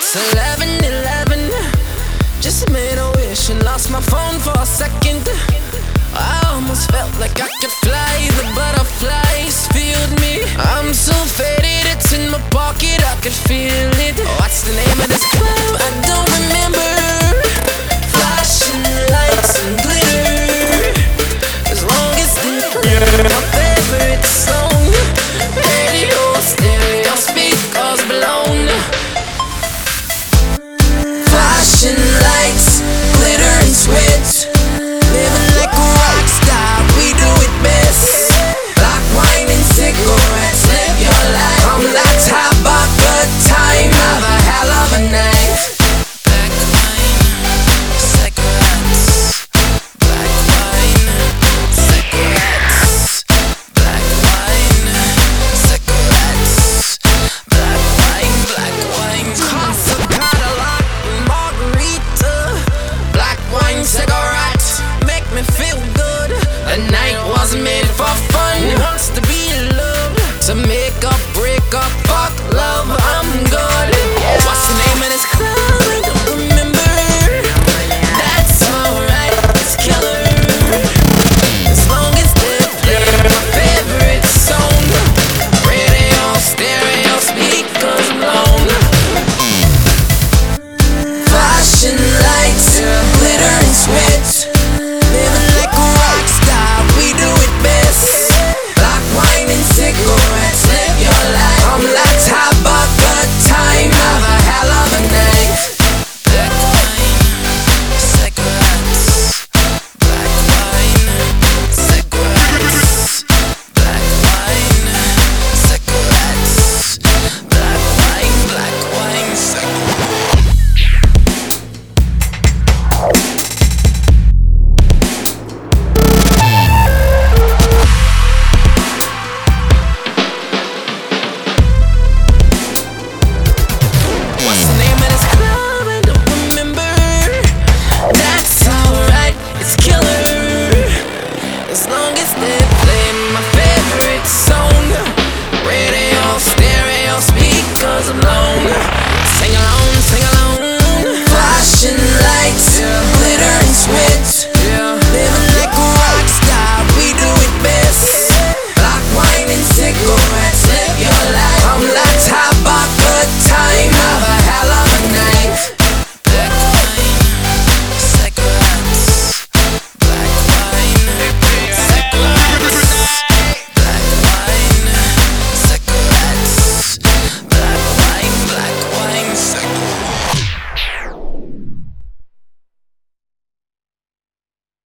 It's 11:11. Just made a wish and lost my phone for a second. I almost felt like I could fly. The butterflies filled me. I'm so faded, it's in my pocket, I can feel it. What's the name of this club? I don't remember. Flashing lights and glitter. As long as they play my favorite song. Radio, stereo, speakers blown. Flashing lights, glitter and sweat. Living like a rock star, we do it best. Black wine and cigarettes, live your life. Come, let's have a good time, have a hell of a night. Black wine, cigarettes. Black wine, cigarettes. Black wine, cigarettes. Black wine, black wine. Casa Cadillac, margarita. Black wine, cigarettes. Make me feel good. The night was made for fun. Wants to be loved. To make up, break up, fuck love, I'm good. What's the name of this club? I don't remember. That's alright, it's killer. As long as they play my favorite song. Radio, stereo, speakers blown. Flashing lights, glitter and sweat. Living like a rock star, we do it best. Black wine and cigarettes, live your life. Come, let's have a good time, have a hell of a night. Black wine, cigarettes. Black wine, cigarettes. Black wine, cigarettes. Black wine, cigarettes. What's the name of this club? I don't remember. That's alright, it's killer. As long as they play my favorite song. Radio, stereo, speakers blown.